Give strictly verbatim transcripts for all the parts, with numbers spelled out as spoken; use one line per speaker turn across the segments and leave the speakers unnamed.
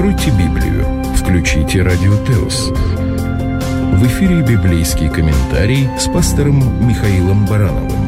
Откройте Библию, включите Радио Теос. В эфире библейский комментарий с пастором Михаилом Барановым.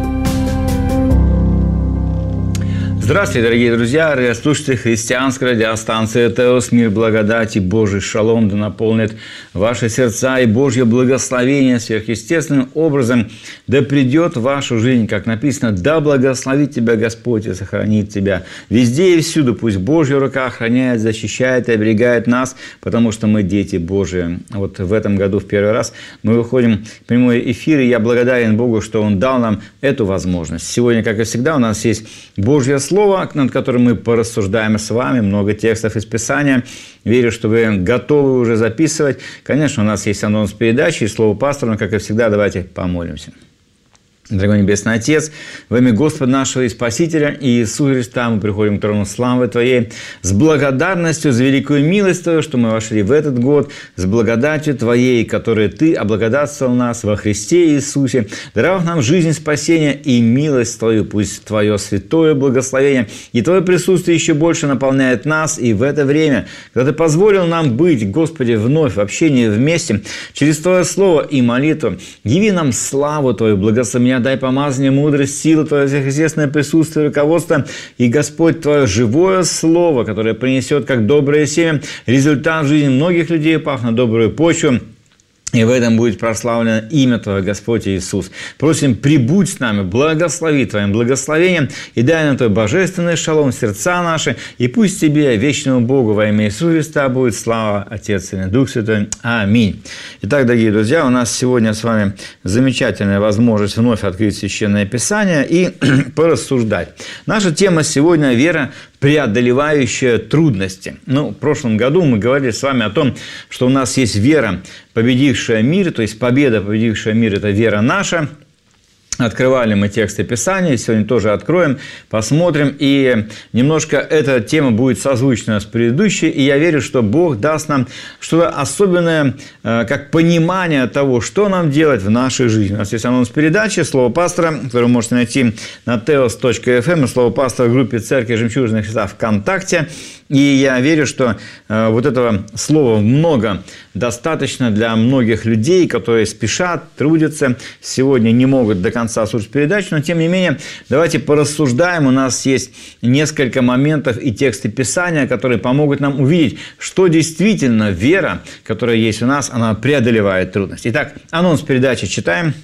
Здравствуйте, дорогие друзья, радиослушатели христианской радиостанции Теос. Мир, благодать и Божий шалом да наполнит ваши сердца, и Божье благословение сверхъестественным образом да придет в вашу жизнь, как написано: да благословит тебя Господь и сохранит тебя. Везде и всюду пусть Божья рука охраняет, защищает и оберегает нас, потому что мы дети Божии. Вот в этом году в первый раз мы выходим в прямой эфир, и я благодарен Богу, что Он дал нам эту возможность. Сегодня, как и всегда, у нас есть Божье Слово, Слово, над которым мы порассуждаем с вами, много текстов из Писания. Верю, что вы готовы уже записывать. Конечно, у нас есть анонс передачи и слово пастора, но, как и всегда, давайте помолимся. Дорогой Небесный Отец, во имя Господа нашего и Спасителя Иисуса Христа мы приходим к трону славы Твоей с благодарностью за великую милость Твою, что мы вошли в этот год, с благодатью Твоей, которой Ты облагодатствовал нас во Христе Иисусе, даровав нам жизнь, спасение и милость Твою. Пусть Твое святое благословение и Твое присутствие еще больше наполняет нас, и в это время, когда Ты позволил нам быть, Господи, вновь в общении вместе, через Твое Слово и молитву, яви нам славу Твою, благослови, дай помазание, мудрость, силу Твое, сверхъестественное присутствие, руководство, и, Господь, Твое живое Слово, которое принесет, как доброе семя, результат в жизни многих людей, упав на добрую почву. И в этом будет прославлено имя Твое, Господь Иисус. Просим, прибудь с нами, благослови Твоим благословением и дай нам Твой божественный шалом в сердца наши, и пусть Тебе, вечному Богу, во имя Иисуса Христа, будет слава, Отец и Дух Святой. Аминь. Итак, дорогие друзья, у нас сегодня с вами замечательная возможность вновь открыть Священное Писание и порассуждать. Наша тема сегодня – вера, преодолевающая трудности. Ну, в прошлом году мы говорили с вами о том, что у нас есть вера, победившая мир, то есть победа, победившая мир – это вера наша. Открывали мы тексты Писания, сегодня тоже откроем, посмотрим, и немножко эта тема будет созвучна с предыдущей, и я верю, что Бог даст нам что-то особенное, как понимание того, что нам делать в нашей жизни. У нас есть анонс передачи, слово пастора, которое вы можете найти на теос точка эф эм, и слово пастора в группе Церкви Жемчужина Христа ВКонтакте, и я верю, что вот этого слова много достаточно для многих людей, которые спешат, трудятся, сегодня не могут до конца слушать передачу, но тем не менее, давайте порассуждаем. У нас есть несколько моментов и тексты Писания, которые помогут нам увидеть, что действительно вера, которая есть у нас, она преодолевает трудности. Итак, анонс передачи читаем.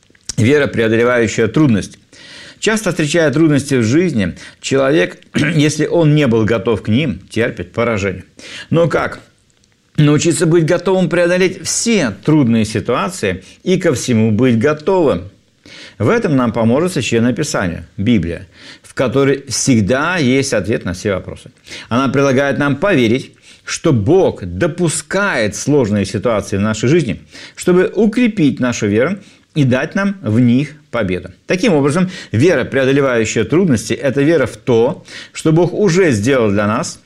Вера, преодолевающая трудности. Часто, встречая трудности в жизни, человек, если он не был готов к ним, терпит поражение. Но как научиться быть готовым преодолеть все трудные ситуации и ко всему быть готовым? В этом нам поможет Священное Писание, Библия, в которой всегда есть ответ на все вопросы. Она предлагает нам поверить, что Бог допускает сложные ситуации в нашей жизни, чтобы укрепить нашу веру и дать нам в них победу. Таким образом, вера, преодолевающая трудности, это вера в то, что Бог уже сделал для нас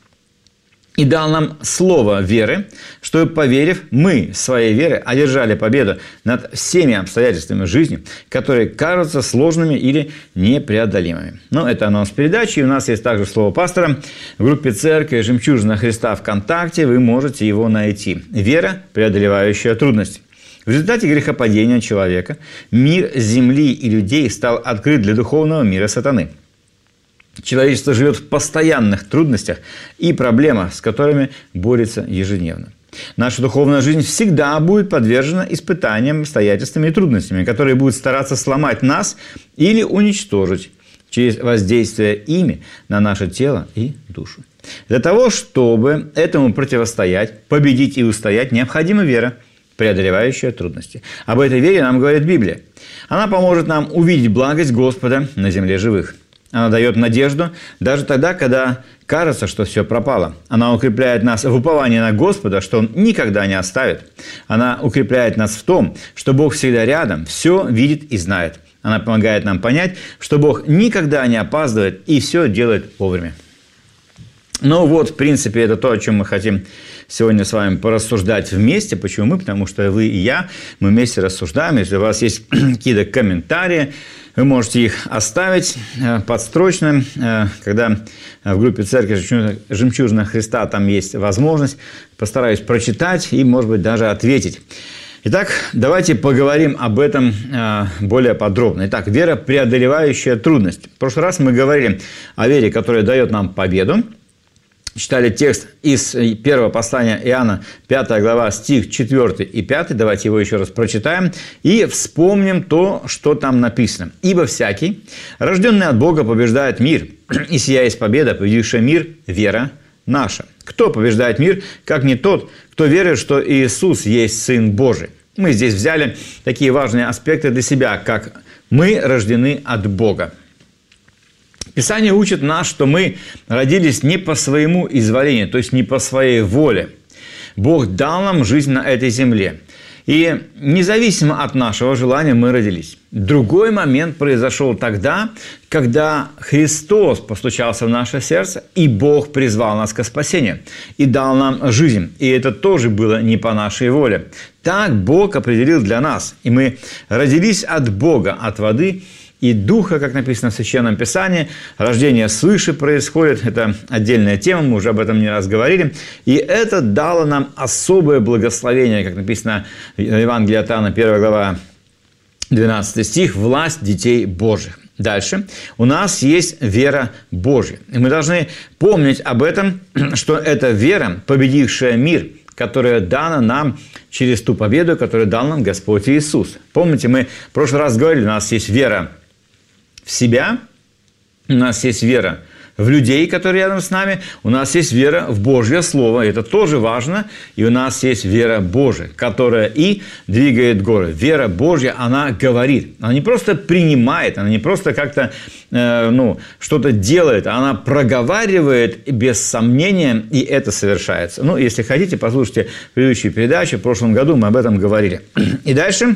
и дал нам слово веры, чтобы, поверив, мы своей верой одержали победу над всеми обстоятельствами жизни, которые кажутся сложными или непреодолимыми. Но это анонс передачи, и у нас есть также слово пастора в группе Церкви Жемчужина Христа ВКонтакте, вы можете его найти. Вера, преодолевающая трудности. В результате грехопадения человека мир земли и людей стал открыт для духовного мира сатаны. Человечество живет в постоянных трудностях и проблемах, с которыми борется ежедневно. Наша духовная жизнь всегда будет подвержена испытаниям, обстоятельствами и трудностями, которые будут стараться сломать нас или уничтожить через воздействие ими на наше тело и душу. Для того, чтобы этому противостоять, победить и устоять, необходима вера, преодолевающая трудности. Об этой вере нам говорит Библия. Она поможет нам увидеть благость Господа на земле живых. Она дает надежду даже тогда, когда кажется, что все пропало. Она укрепляет нас в уповании на Господа, что Он никогда не оставит. Она укрепляет нас в том, что Бог всегда рядом, все видит и знает. Она помогает нам понять, что Бог никогда не опаздывает и все делает вовремя. Ну вот, в принципе, это то, о чем мы хотим сегодня с вами порассуждать вместе. Почему мы? Потому что вы и я, мы вместе рассуждаем. Если у вас есть какие-то комментарии, вы можете их оставить подстрочно. Когда в группе «Церковь Жемчужина Христа» там есть возможность, постараюсь прочитать и, может быть, даже ответить. Итак, давайте поговорим об этом более подробно. Итак, вера, преодолевающая трудности. В прошлый раз мы говорили о вере, которая дает нам победу. Читали текст из первого послания Иоанна, пятая глава, стих четвёртый и пятый. Давайте его еще раз прочитаем и вспомним то, что там написано. «Ибо всякий, рожденный от Бога, побеждает мир, и сия есть победа, победившая мир, вера наша. Кто побеждает мир, как не тот, кто верит, что Иисус есть Сын Божий?» Мы здесь взяли такие важные аспекты для себя, как мы рождены от Бога. Писание учит нас, что мы родились не по своему изволению, то есть не по своей воле. Бог дал нам жизнь на этой земле. И независимо от нашего желания мы родились. Другой момент произошел тогда, когда Христос постучался в наше сердце, и Бог призвал нас к спасению, и дал нам жизнь. И это тоже было не по нашей воле. Так Бог определил для нас. И мы родились от Бога, от воды и духа, как написано в Священном Писании. Рождение свыше происходит. Это отдельная тема, мы уже об этом не раз говорили. И это дало нам особое благословение, как написано в Евангелии от Иоанна, первая глава, двенадцатый стих, «власть детей Божьих». Дальше. У нас есть вера Божья. И мы должны помнить об этом, что это вера, победившая мир, которая дана нам через ту победу, которую дал нам Господь Иисус. Помните, мы в прошлый раз говорили, у нас есть вера в себя, у нас есть вера в людей, которые рядом с нами, у нас есть вера в Божье Слово, это тоже важно, и у нас есть вера Божия, которая и двигает горы. Вера Божья, она говорит, она не просто принимает, она не просто как-то э, ну, что-то делает, она проговаривает без сомнения, и это совершается. Ну, если хотите, послушайте предыдущую передачу, в прошлом году мы об этом говорили. И дальше...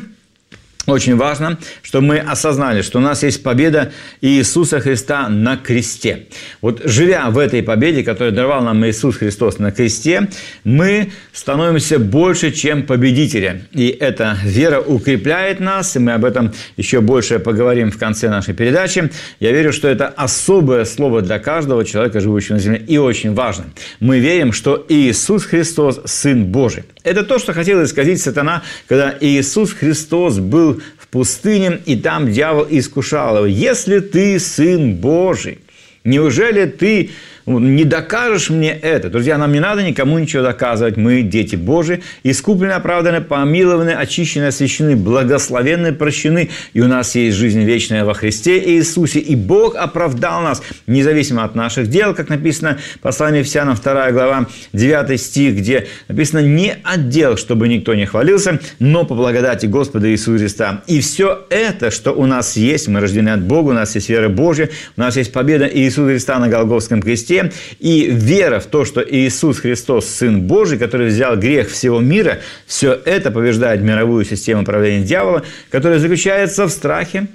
Очень важно, чтобы мы осознали, что у нас есть победа Иисуса Христа на кресте. Вот живя в этой победе, которую даровал нам Иисус Христос на кресте, мы становимся больше, чем победители. И эта вера укрепляет нас, и мы об этом еще больше поговорим в конце нашей передачи. Я верю, что это особое слово для каждого человека, живущего на земле, и очень важно. Мы верим, что Иисус Христос – Сын Божий. Это то, что хотел исказить сатана, когда Иисус Христос был в пустыне, и там дьявол искушал его. «Если ты Сын Божий, неужели ты не докажешь мне это?» Друзья, нам не надо никому ничего доказывать. Мы дети Божии, искуплены, оправданы, помилованы, очищены, освящены, благословенны, прощены. И у нас есть жизнь вечная во Христе Иисусе. И Бог оправдал нас, независимо от наших дел, как написано в послании Ефесянам, вторая глава, девятый стих, где написано: «Не от дел, чтобы никто не хвалился, но по благодати Господа Иисуса Христа». И все это, что у нас есть, мы рождены от Бога, у нас есть вера Божья, у нас есть победа Иисуса Христа на Голгофском кресте, и вера в то, что Иисус Христос – Сын Божий, который взял грех всего мира, все это побеждает мировую систему правления дьявола, которая заключается в страхе,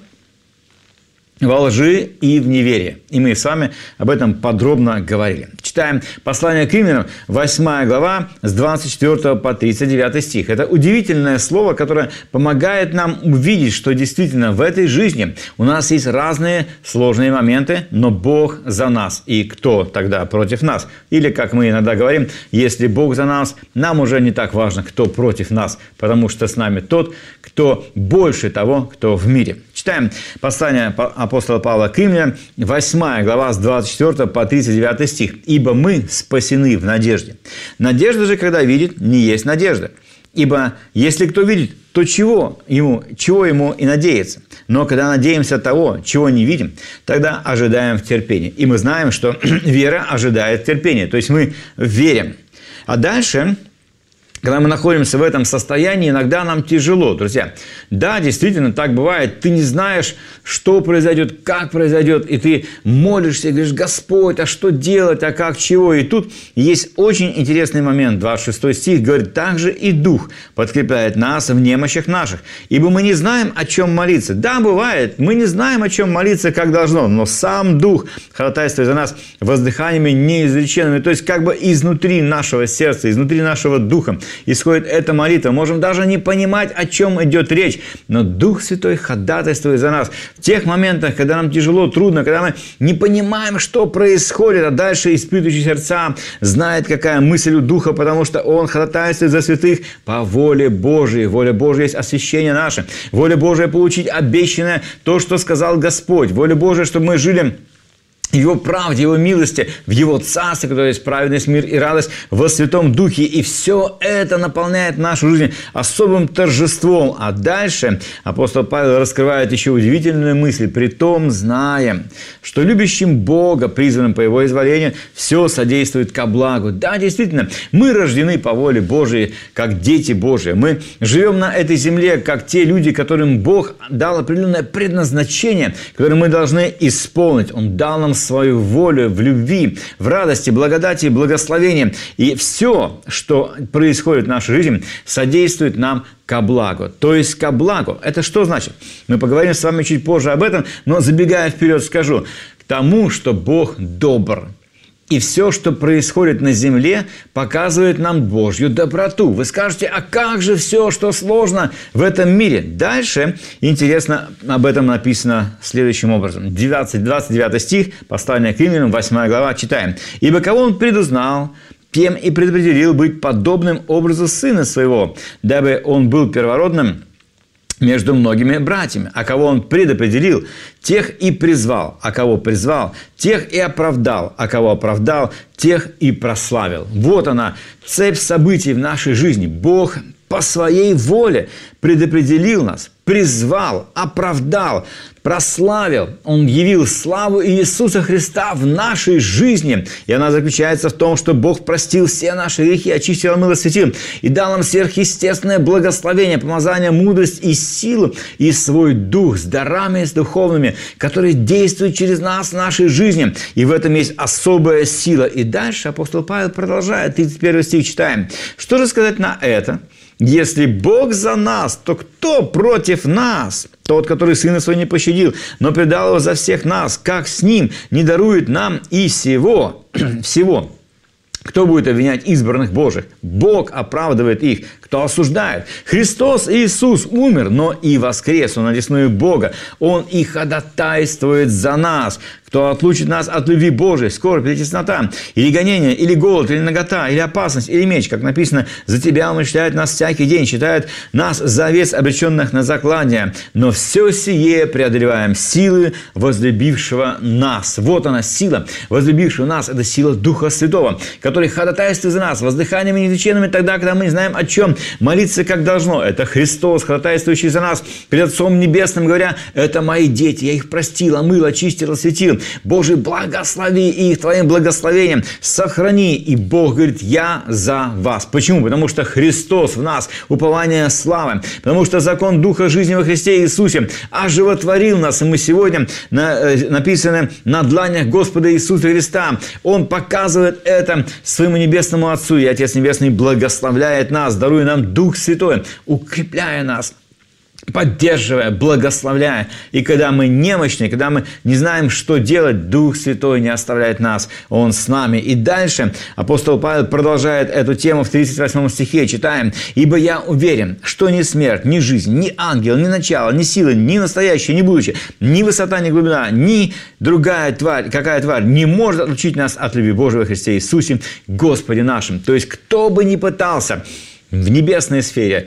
во лжи и в неверии. И мы с вами об этом подробно говорили. Читаем послание к Римлянам, восьмая глава, с двадцать четвёртого по тридцать девятый стих. Это удивительное слово, которое помогает нам увидеть, что действительно в этой жизни у нас есть разные сложные моменты, но Бог за нас. И кто тогда против нас? Или, как мы иногда говорим, если Бог за нас, нам уже не так важно, кто против нас, потому что с нами тот, кто больше того, кто в мире. Читаем послание апостола Павла к Римлянам, восьмая глава, с двадцать четвёртого по тридцать девятый стих. «Ибо мы спасены в надежде. Надежда же, когда видит, не есть надежда. Ибо если кто видит, то чего ему, чего ему и надеяться? Но когда надеемся того, чего не видим, тогда ожидаем в терпении». И мы знаем, что вера ожидает терпения. То есть мы верим. А дальше Когда мы находимся в этом состоянии, иногда нам тяжело, друзья. Да, действительно, так бывает. Ты не знаешь, что произойдет, как произойдет, и ты молишься и говоришь: Господь, а что делать, а как, чего? И тут есть очень интересный момент. двадцать шестой стих говорит: «Также и Дух подкрепляет нас в немощах наших, ибо мы не знаем, о чем молиться». Да, бывает, мы не знаем, о чем молиться, как должно, но сам Дух ходатайствует за нас воздыханиями неизреченными, то есть как бы изнутри нашего сердца, изнутри нашего духа исходит эта молитва. Можем даже не понимать, о чем идет речь, но Дух Святой ходатайствует за нас. В тех моментах, когда нам тяжело, трудно, когда мы не понимаем, что происходит, а дальше испытывающий сердца знает, какая мысль у Духа, потому что Он ходатайствует за святых по воле Божией. Воля Божия есть освящение наше. Воля Божия получить обещанное, то, что сказал Господь. Воля Божия, чтобы мы жили в Его правде, Его милости, в Его Царстве, которое есть праведность, мир и радость во Святом Духе. И все это наполняет нашу жизнь особым торжеством. А дальше апостол Павел раскрывает еще удивительную мысль. «Притом знаем, что любящим Бога, призванным по Его изволению, все содействует ко благу». Да, действительно, мы рождены по воле Божией, как дети Божии. Мы живем на этой земле, как те люди, которым Бог дал определенное предназначение, которое мы должны исполнить. Он дал нам свою волю в любви, в радости, благодати и благословении. И все, что происходит в нашей жизни, содействует нам ко благу. То есть ко благу. Это что значит? Мы поговорим с вами чуть позже об этом, но забегая вперед скажу. К тому, что Бог добр. И все, что происходит на земле, показывает нам Божью доброту. Вы скажете: а как же все, что сложно в этом мире? Дальше, интересно, об этом написано следующим образом. двадцать, двадцать девятый стих, послание к Римлянам, восьмая глава, читаем. «Ибо кого Он предузнал, тем и предопределил быть подобным образу Сына Своего, дабы Он был первородным между многими братьями. А кого Он предопределил, тех и призвал. А кого призвал, тех и оправдал. А кого оправдал, тех и прославил». Вот она, цепь событий в нашей жизни. Бог по своей воле предопределил нас, призвал, оправдал, прославил. Он явил славу Иисуса Христа в нашей жизни. И она заключается в том, что Бог простил все наши грехи, очистил, омыл, осветил и дал нам сверхъестественное благословение, помазание, мудрость и силу, и свой Дух с дарами, с духовными, которые действуют через нас в нашей жизни. И в этом есть особая сила. И дальше апостол Павел продолжает. тридцать первый стих читаем. «Что же сказать на это? Если Бог за нас, то кто против нас? Тот, который Сына Своего не пощадил, но предал Его за всех нас, как с Ним не дарует нам и всего, всего? Кто будет обвинять избранных Божьих? Бог оправдывает их. Кто осуждает? Христос Иисус умер, но и воскрес. Он одесную Бога. Он и ходатайствует за нас. Кто отлучит нас от любви Божией, скорбь или теснота, или гонение, или голод, или нагота, или опасность, или меч, как написано: «За Тебя умышляет нас всякий день, считает нас за овец, обреченных на заклание. Но все сие преодолеваем силы возлюбившего нас». Вот она, сила возлюбившего нас. Это сила Духа Святого, который ходатайствует за нас воздыханиями неизреченными тогда, когда мы не знаем, о чем молиться, как должно. Это Христос, ходатайствующий за нас перед Отцом Небесным, говоря: «Это мои дети, я их простил, омыл, очистил, осветил. Боже, благослови их Твоим благословением, сохрани». И Бог говорит: «Я за вас». Почему? Потому что Христос в нас, упование славы. Потому что закон Духа жизни во Христе Иисусе оживотворил нас. И мы сегодня написаны на дланях Господа Иисуса Христа. Он показывает это своему Небесному Отцу. И Отец Небесный благословляет нас, даруя нам Дух Святой, укрепляя нас, поддерживая, благословляя. И когда мы немощны, когда мы не знаем, что делать, Дух Святой не оставляет нас. Он с нами. И дальше апостол Павел продолжает эту тему в тридцать восьмом стихе. Читаем. «Ибо я уверен, что ни смерть, ни жизнь, ни ангел, ни начало, ни силы, ни настоящее, ни будущее, ни высота, ни глубина, ни другая тварь, какая тварь не может отлучить нас от любви Божией во Христе Иисусе, Господе нашим». То есть, кто бы ни пытался в небесной сфере,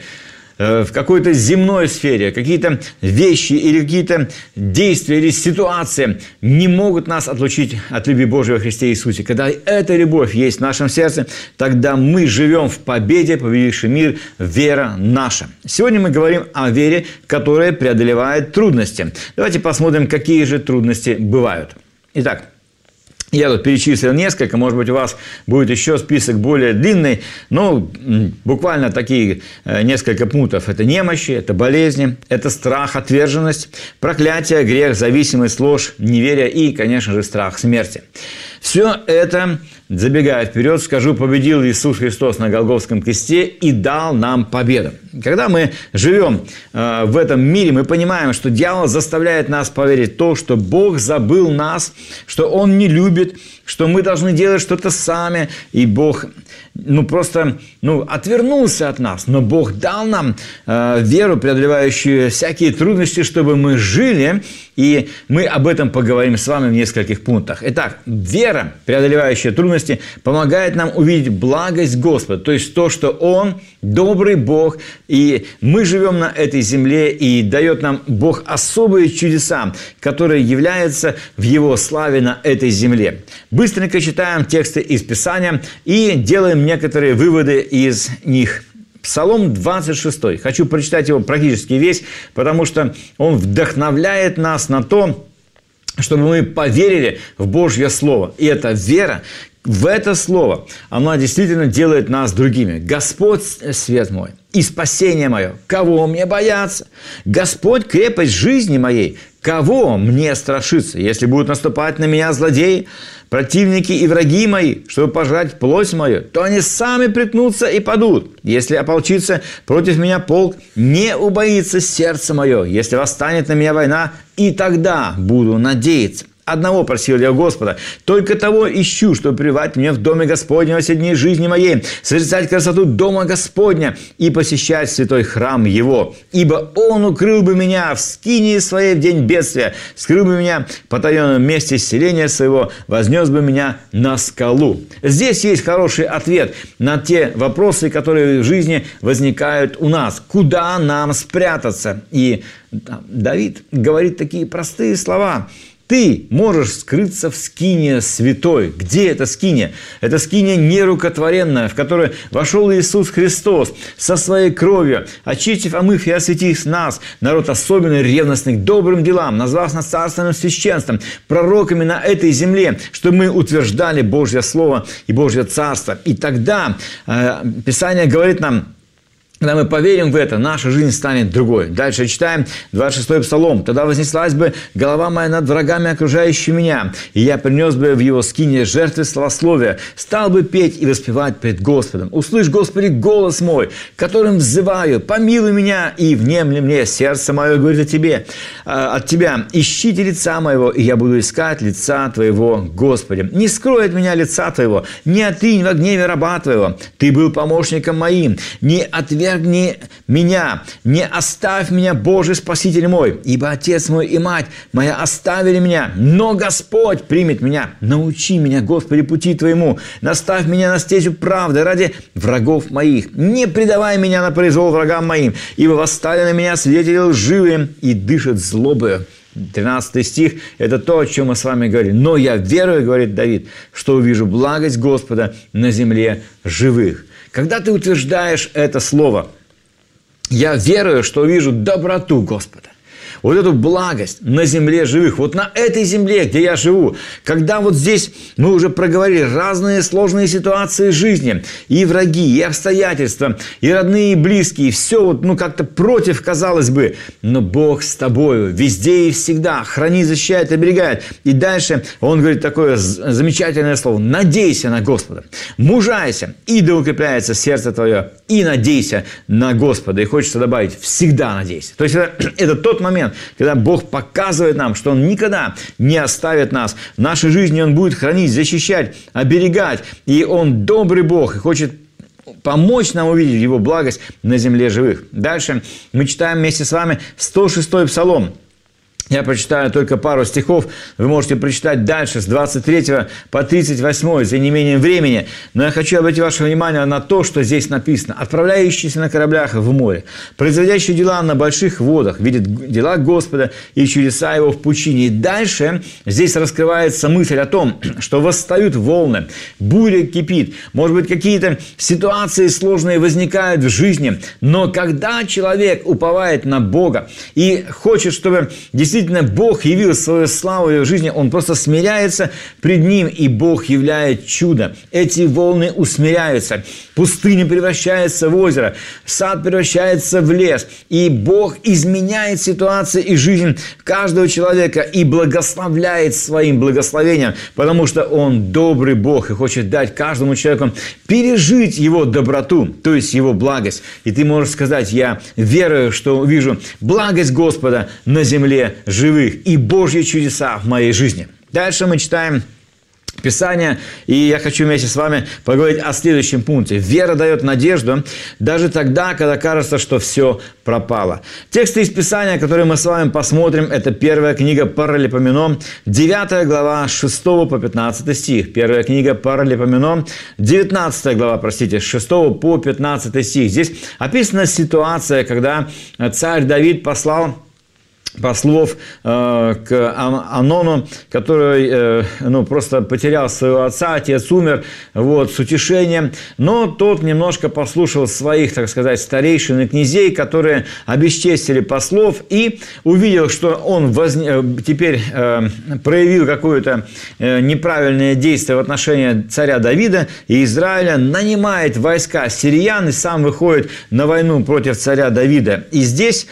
в какой-то земной сфере, какие-то вещи или какие-то действия или ситуации не могут нас отлучить от любви Божьей во Христе Иисусе. Когда эта любовь есть в нашем сердце, тогда мы живем в победе, победивший мир, вера наша. Сегодня мы говорим о вере, которая преодолевает трудности. Давайте посмотрим, какие же трудности бывают. Итак, Я тут перечислил несколько, может быть, у вас будет еще список более длинный, но буквально такие несколько пунктов. Это немощи, это болезни, это страх, отверженность, проклятие, грех, зависимость, ложь, неверие и, конечно же, страх смерти. Все это, забегая вперед, скажу, победил Иисус Христос на Голгофском кресте и дал нам победу. Когда мы живем э, в этом мире, мы понимаем, что дьявол заставляет нас поверить в то, что Бог забыл нас, что Он не любит, что мы должны делать что-то сами, и Бог ну, просто ну, отвернулся от нас. Но Бог дал нам э, веру, преодолевающую всякие трудности, чтобы мы жили, и мы об этом поговорим с вами в нескольких пунктах. Итак, вера, преодолевающая трудности, помогает нам увидеть благость Господа, то есть то, что Он добрый Бог, и мы живем на этой земле, и дает нам Бог особые чудеса, которые являются в Его славе на этой земле. Быстренько читаем тексты из Писания и делаем некоторые выводы из них. Псалом двадцать шесть. Хочу прочитать его практически весь, потому что он вдохновляет нас на то, чтобы мы поверили в Божье Слово. И эта вера в это Слово, она действительно делает нас другими. Господь свет мой и спасение мое, кого мне бояться? Господь крепость жизни моей, кого мне страшиться? Если будут наступать на меня злодеи, противники и враги мои, чтобы пожрать плоть мою, то они сами приткнутся и падут. Если ополчится против меня полк, не убоится сердце мое. Если восстанет на меня война, и тогда буду надеяться. Одного просил я Господа, только того ищу, чтобы пребывать мне в доме Господнем все дни жизни моей, созерцать красоту дома Господня и посещать святой храм Его. Ибо Он укрыл бы меня в скинии своей в день бедствия, скрыл бы меня в потаенном месте селения своего, вознес бы меня на скалу. Здесь есть хороший ответ на те вопросы, которые в жизни возникают у нас. Куда нам спрятаться? И Давид говорит такие простые слова. Ты можешь скрыться в скинии святой. Где эта скиния? Это скиния нерукотворенная, в которую вошел Иисус Христос со своей кровью, очистив, омыв и осветив нас, народ особенно ревностный к добрым делам, назвав нас царственным священством, пророками на этой земле, чтобы мы утверждали Божье Слово и Божье Царство. И тогда э, Писание говорит нам, когда мы поверим в это, наша жизнь станет другой. Дальше читаем двадцать шестой Псалом. «Тогда вознеслась бы голова моя над врагами, окружающими меня, и я принес бы в его скине жертвы славословия, стал бы петь и воспевать пред Господом. Услышь, Господи, голос мой, которым взываю, помилуй меня, и внемли мне сердце мое, говорит о тебе, от тебя. Ищите лица моего, и я буду искать лица твоего, Господи. Не скрой от меня лица твоего, не отринь во гневе раба твоего. Ты был помощником моим, не отвергни меня, не оставь меня, Боже, Спаситель мой, ибо Отец мой и Мать моя оставили меня, но Господь примет меня. Научи меня, Господи, пути Твоему, наставь меня на стезю правды ради врагов моих. Не предавай меня на произвол врагам моим, ибо восстали на меня свидетели лживые и дышат злобою». тринадцатый стих – это то, о чем мы с вами говорим. «Но я верую, – говорит Давид, – что увижу благость Господа на земле живых». Когда ты утверждаешь это слово, я верую, что увижу доброту Господа, вот эту благость на земле живых, вот на этой земле, где я живу, когда вот здесь мы уже проговорили разные сложные ситуации жизни, и враги, и обстоятельства, и родные, и близкие, и все вот, ну, как-то против, казалось бы, но Бог с тобою везде и всегда, храни, защищает, оберегает. И дальше он говорит такое замечательное слово: надейся на Господа, мужайся, и да укрепляется сердце твое, и надейся на Господа. И хочется добавить, всегда надейся. То есть это, это тот момент, когда Бог показывает нам, что Он никогда не оставит нас. В нашей жизни Он будет хранить, защищать, оберегать. И Он добрый Бог и хочет помочь нам увидеть Его благость на земле живых. Дальше мы читаем вместе с вами сто шестой Псалом. Я прочитаю только пару стихов, вы можете прочитать дальше, с двадцать третьего по тридцать восьмой, за неимением времени. Но я хочу обратить ваше внимание на то, что здесь написано. «Отправляющийся на кораблях в море, производящий дела на больших водах, видит дела Господа и чудеса Его в пучине». И дальше здесь раскрывается мысль о том, что восстают волны, буря кипит, может быть, какие-то ситуации сложные возникают в жизни. Но когда человек уповает на Бога и хочет, чтобы действительно действительно Бог явил свою славу в его жизни, он просто смиряется пред ним, и Бог являет чудо. Эти волны усмиряются, пустыня превращается в озеро, сад превращается в лес, и Бог изменяет ситуацию и жизнь каждого человека и благословляет своим благословением, потому что Он добрый Бог и хочет дать каждому человеку пережить Его доброту, то есть Его благость. И ты можешь сказать: я верую, что увижу благость Господа на земле живых и Божьи чудеса в моей жизни. Дальше мы читаем Писание, и я хочу вместе с вами поговорить о следующем пункте. Вера дает надежду даже тогда, когда кажется, что все пропало. Тексты из Писания, которые мы с вами посмотрим, это первая книга Паралипоменон, девятая глава, с шестого по пятнадцатый стих. Первая книга Паралипоменон, девятнадцатая глава, простите, с шестого по пятнадцатый стих. Здесь описана ситуация, когда царь Давид послал послов э, к Анону, который э, ну, просто потерял своего отца, отец умер, вот, с утешением, но тот немножко послушал своих, так сказать, старейшин и князей, которые обесчестили послов, и увидел, что он возне... теперь э, проявил какое-то э, неправильное действие в отношении царя Давида и Израиля, нанимает войска сириян и сам выходит на войну против царя Давида. И здесь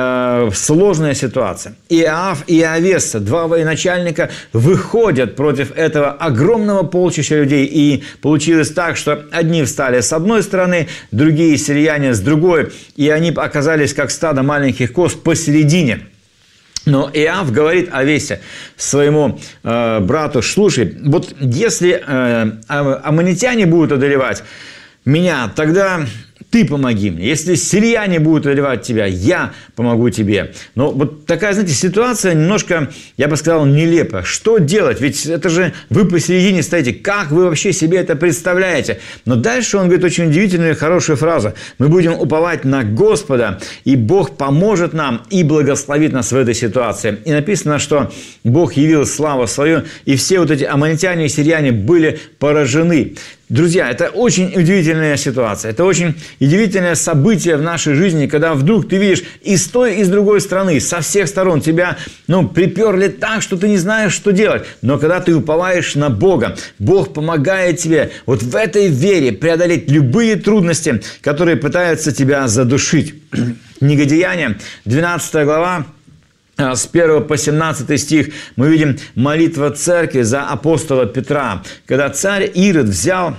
сложная ситуация. Иоав и Иовеса, два военачальника, выходят против этого огромного полчища людей. И получилось так, что одни встали с одной стороны, другие сирияне с другой. И они оказались как стадо маленьких коз посередине. Но Иоав говорит Иовесе, своему э, брату: слушай, вот если э, аммонитяне будут одолевать меня, тогда ты помоги мне. Если сирияне будут одолевать тебя, я помогу тебе. Но вот такая, знаете, ситуация немножко, я бы сказал, нелепая. Что делать? Ведь это же вы посередине стоите. Как вы вообще себе это представляете? Но дальше он говорит очень удивительную и хорошую фразу. Мы будем уповать на Господа, и Бог поможет нам и благословит нас в этой ситуации. И написано, что Бог явил славу свою, и все вот эти аммонитяне и сирияне были поражены. Друзья, это очень удивительная ситуация, это очень удивительное событие в нашей жизни, когда вдруг ты видишь и с той, и с другой стороны, со всех сторон тебя, ну, приперли так, что ты не знаешь, что делать. Но когда ты уповаешь на Бога, Бог помогает тебе вот в этой вере преодолеть любые трудности, которые пытаются тебя задушить. Книга Деяния, двенадцатая глава, с первого по семнадцатый стих мы видим молитва церкви за апостола Петра, когда царь Ирод взял,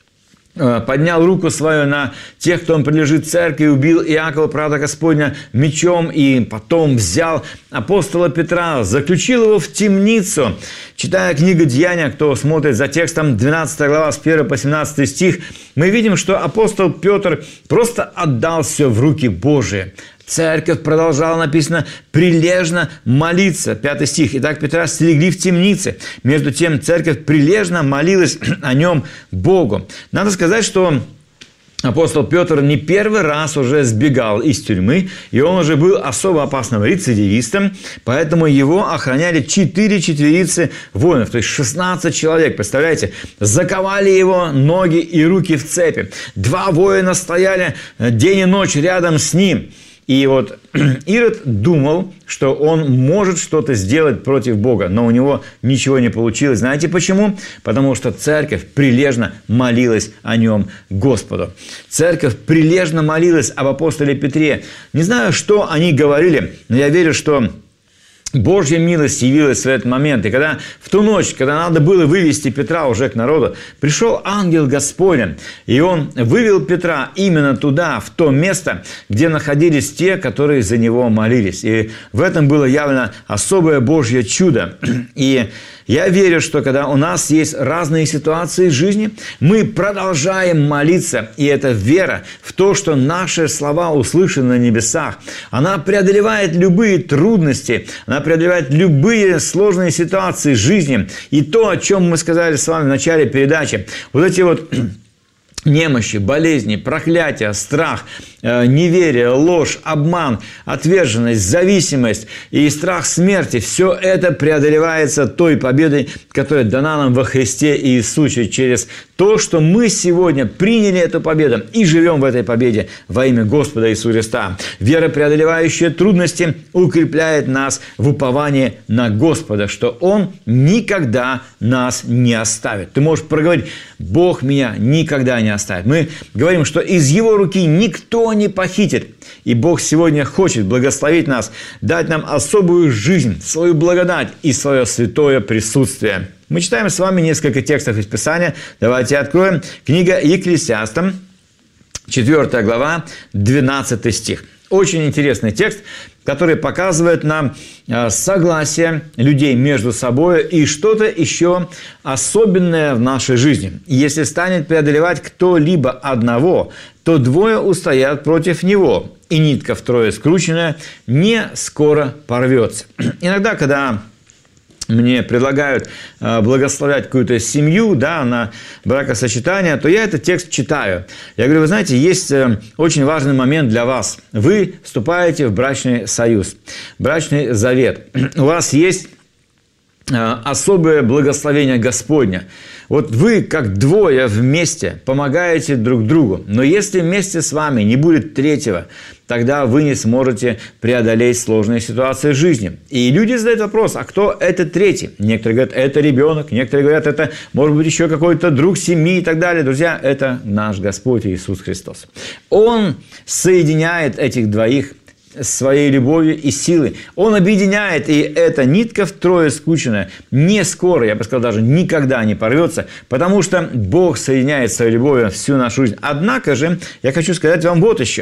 поднял руку свою на тех, кто он принадлежит церкви, убил Иакова, пророка Господня, мечом, и потом взял апостола Петра, заключил его в темницу. Читая книгу Деяния, кто смотрит за текстом, двенадцатая глава, с первого по семнадцатый стих, мы видим, что апостол Петр просто отдал все в руки Божии. Церковь продолжала, написано, прилежно молиться. Пятый стих. Итак, Петра стерегли в темнице. Между тем, церковь прилежно молилась о нем Богу. Надо сказать, что апостол Петр не первый раз уже сбегал из тюрьмы, и он уже был особо опасным рецидивистом, поэтому его охраняли четыре четверицы воинов, то есть шестнадцать человек, представляете, заковали его ноги и руки в цепи. Два воина стояли день и ночь рядом с ним. И вот Ирод думал, что он может что-то сделать против Бога, но у него ничего не получилось. Знаете почему? Потому что церковь прилежно молилась о нем Господу. Церковь прилежно молилась об апостоле Петре. Не знаю, что они говорили, но я верю, что Божья милость явилась в этот момент. И когда в ту ночь, когда надо было вывести Петра уже к народу, пришел ангел Господень, и он вывел Петра именно туда, в то место, где находились те, которые за него молились. И в этом было явлено особое Божье чудо. И я верю, что когда у нас есть разные ситуации в жизни, мы продолжаем молиться, и это вера в то, что наши слова услышаны на небесах. Она преодолевает любые трудности, она преодолевает любые сложные ситуации жизни. И то, о чем мы сказали с вами в начале передачи, вот эти вот немощи, болезни, проклятия, страх, неверие, ложь, обман, отверженность, зависимость и страх смерти – все это преодолевается той победой, которая дана нам во Христе Иисусе через то, что мы сегодня приняли эту победу и живем в этой победе во имя Господа Иисуса Христа. Вера, преодолевающая трудности, укрепляет нас в уповании на Господа, что Он никогда нас не оставит. Ты можешь проговорить: Бог меня никогда не оставит. Мы говорим, что из Его руки никто не похитит. И Бог сегодня хочет благословить нас, дать нам особую жизнь, свою благодать и свое святое присутствие. Мы читаем с вами несколько текстов из Писания. Давайте откроем. Книга Екклесиастам, четвёртая глава, двенадцатый стих. Очень интересный текст, который показывает нам согласие людей между собой и что-то еще особенное в нашей жизни. Если станет преодолевать кто-либо одного, то двое устоят против него, и нитка втрое скрученная не скоро порвется. Иногда, когда мне предлагают благословлять какую-то семью, да, на бракосочетание, то я этот текст читаю. Я говорю: вы знаете, есть очень важный момент для вас. Вы вступаете в брачный союз, брачный завет. У вас есть особое благословение Господня. Вот вы, как двое вместе, помогаете друг другу. Но если вместе с вами не будет третьего, тогда вы не сможете преодолеть сложные ситуации жизни. И люди задают вопрос: а кто это третий? Некоторые говорят, это ребенок, некоторые говорят, это может быть еще какой-то друг семьи и так далее. Друзья, это наш Господь Иисус Христос. Он соединяет этих двоих своей любовью и силой. Он объединяет, и эта нитка втрое скрученная не скоро, я бы сказал, даже никогда не порвется, потому что Бог соединяет своей любовью всю нашу жизнь. Однако же, я хочу сказать вам вот еще,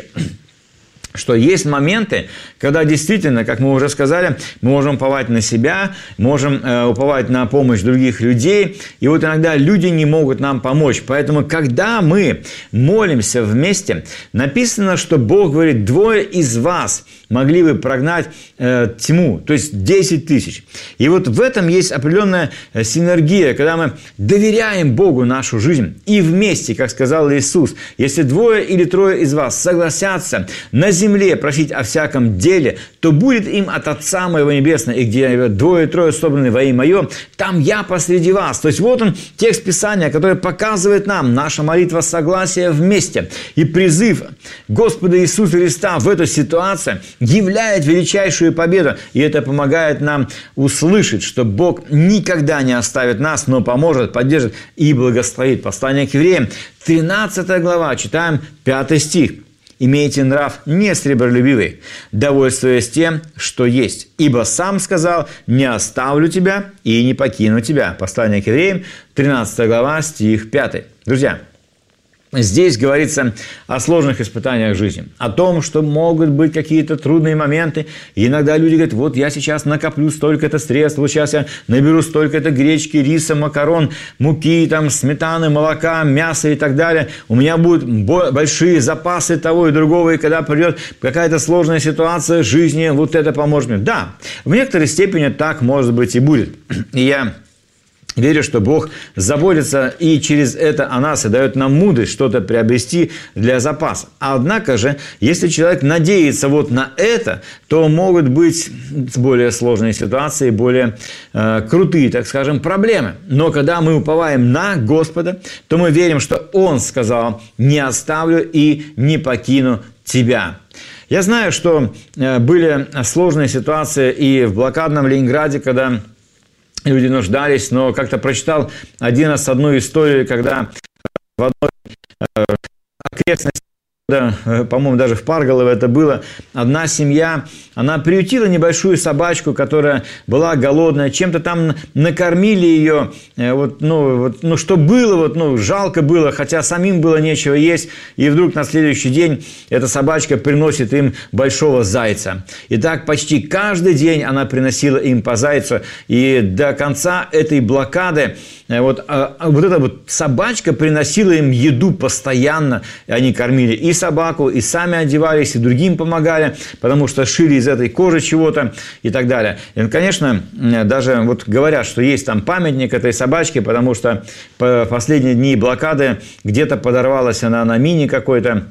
что есть моменты, когда действительно, как мы уже сказали, мы можем уповать на себя, можем э, уповать на помощь других людей, и вот иногда люди не могут нам помочь. Поэтому, когда мы молимся вместе, написано, что Бог говорит: двое из вас могли бы прогнать э, тьму, то есть десять тысяч. И вот в этом есть определенная синергия, когда мы доверяем Богу нашу жизнь, и вместе, как сказал Иисус, если двое или трое из вас согласятся на земле, земле просить о всяком деле, то будет им от Отца Моего Небесного, и где двое-трое собраны во имя Мое, там я посреди вас. То есть вот он, текст Писания, который показывает нам наша молитва согласия вместе. И призыв Господа Иисуса Христа в эту ситуацию являет величайшую победу. И это помогает нам услышать, что Бог никогда не оставит нас, но поможет, поддержит и благословит. Послание к евреям, тринадцатая глава, читаем пятый стих. «Имейте нрав не сребролюбивый, довольствуясь тем, что есть. Ибо сам сказал: не оставлю тебя и не покину тебя». Послание к евреям, тринадцатая глава, стих пятый. Друзья, здесь говорится о сложных испытаниях жизни, о том, что могут быть какие-то трудные моменты. И иногда люди говорят: вот я сейчас накоплю столько-то средств, вот сейчас я наберу столько-то гречки, риса, макарон, муки, там, сметаны, молока, мяса и так далее. У меня будут большие запасы того и другого, и когда придет какая-то сложная ситуация в жизни, вот это поможет мне. Да, в некоторой степени так, может быть, и будет. И я верю, что Бог заботится и через это о нас, и дает нам мудрость что-то приобрести для запаса. Однако же, если человек надеется вот на это, то могут быть более сложные ситуации, более э, крутые, так скажем, проблемы. Но когда мы уповаем на Господа, то мы верим, что Он сказал: не оставлю и не покину тебя. Я знаю, что э, были сложные ситуации и в блокадном Ленинграде, когда люди нуждались, но как-то прочитал один раз одну историю, когда в одной э, окрестности, да, по-моему, даже в Парголово это было, одна семья, она приютила небольшую собачку, которая была голодная, чем-то там накормили ее, вот, ну, вот, ну, что было, вот, ну, жалко было, хотя самим было нечего есть, и вдруг на следующий день эта собачка приносит им большого зайца. И так почти каждый день она приносила им по зайцу, и до конца этой блокады вот, а, вот эта вот собачка приносила им еду постоянно, и они кормили и собаку, и сами одевались, и другим помогали, потому что шили из этой кожи чего-то и так далее. И, конечно, даже вот говорят, что есть там памятник этой собачке, потому что по последние дни блокады где-то подорвалась она на мине какой-то,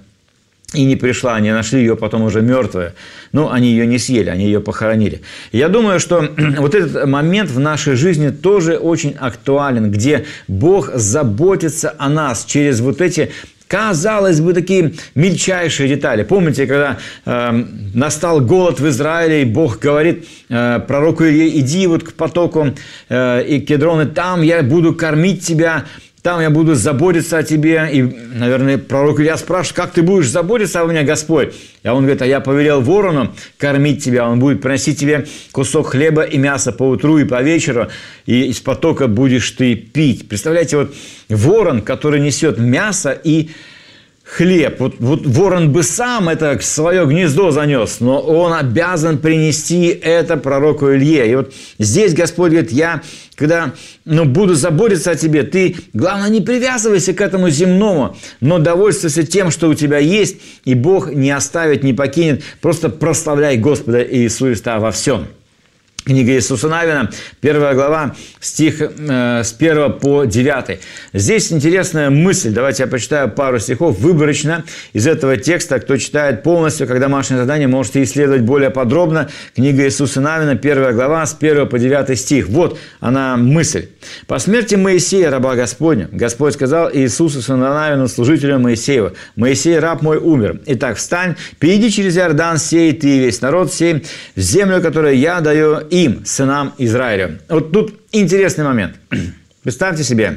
и не пришла, они нашли ее потом уже мертвую. Но они ее не съели, они ее похоронили. Я думаю, что вот этот момент в нашей жизни тоже очень актуален, где Бог заботится о нас через вот эти, казалось бы, такие мельчайшие детали. Помните, когда э, настал голод в Израиле, и Бог говорит э, пророку Илье: иди вот к потоку э, и Кедрону, там я буду кормить тебя, там я буду заботиться о тебе. И, наверное, пророк Илья спрашивает: как ты будешь заботиться о мне, Господь? И он говорит: а я повелел ворону кормить тебя, он будет приносить тебе кусок хлеба и мяса по утру и по вечеру, и из потока будешь ты пить. Представляете, вот ворон, который несет мясо и хлеб. Вот, вот ворон бы сам это в свое гнездо занес, но он обязан принести это пророку Илье. И вот здесь Господь говорит: я, когда ну, буду заботиться о тебе, ты, главное, не привязывайся к этому земному, но довольствуйся тем, что у тебя есть, и Бог не оставит, не покинет. Просто прославляй Господа Иисуса Христа во всем. Книга Иисуса Навина, первая глава, стих э, с первого по девятый. Здесь интересная мысль. Давайте я прочитаю пару стихов выборочно из этого текста. Кто читает полностью, как домашнее задание, можете исследовать более подробно. Книга Иисуса Навина, первая глава, с первого по девятый стих. Вот она мысль. «По смерти Моисея, раба Господня, Господь сказал Иисусу сыну Навину, служителю Моисеева: Моисей, раб мой, умер. Итак, встань, перейди через Иордан, сей ты и весь народ сей в землю, которую я даю им, сынам Израиля». Вот тут интересный момент. Представьте себе,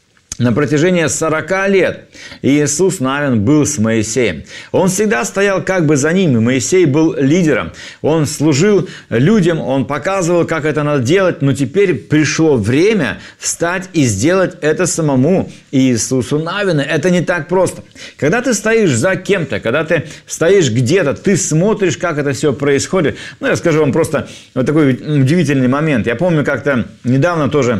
на протяжении сорока лет Иисус Навин был с Моисеем. Он всегда стоял как бы за ним, и Моисей был лидером. Он служил людям, он показывал, как это надо делать, но теперь пришло время встать и сделать это самому Иисусу Навину. Это не так просто. Когда ты стоишь за кем-то, когда ты стоишь где-то, ты смотришь, как это все происходит. Ну, я скажу вам просто вот такой удивительный момент. Я помню, как-то недавно тоже